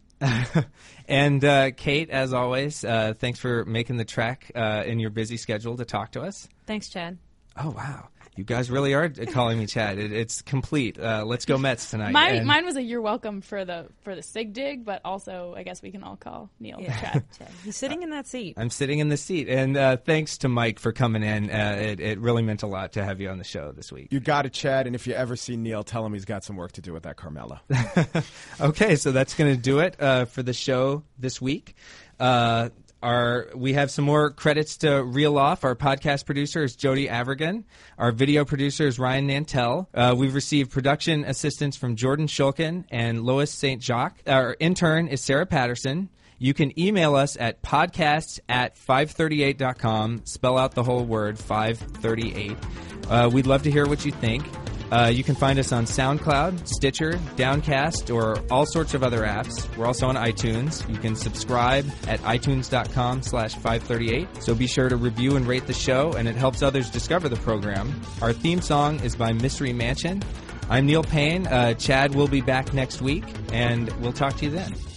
And uh, Kate, as always, uh, thanks for making the trek uh, in your busy schedule to talk to us. Thanks, Chad. Oh, wow. You guys really are calling me Chad. It, it's complete. Uh, let's go Mets tonight. My, And- mine was a you're welcome for the for the sig dig, but also I guess we can all call Neil Chad. Chad. He's sitting in that seat. I'm sitting in the seat. And uh, thanks to Mike for coming in. Uh, it, it really meant a lot to have you on the show this week. You got it, Chad, and if you ever see Neil, tell him he's got some work to do with that Carmelo. Okay, so that's going to do it uh, for the show this week. Uh, our we have some more credits to reel off. Our podcast producer is Jody Avergan. Our video producer is Ryan Nantel. Uh, we've received production assistance from Jordan Shulkin and Lois Saint Jacques. Our intern is Sarah Patterson. You can email us at podcasts at five thirty-eight dot com. Spell out the whole word, five thirty-eight. Uh, we'd love to hear what you think. Uh, you can find us on SoundCloud, Stitcher, Downcast, or all sorts of other apps. We're also on iTunes. You can subscribe at itunes.com slash 538. So be sure to review and rate the show, and it helps others discover the program. Our theme song is by Mystery Mansion. I'm Neil Payne. Uh, Chad will be back next week, and we'll talk to you then.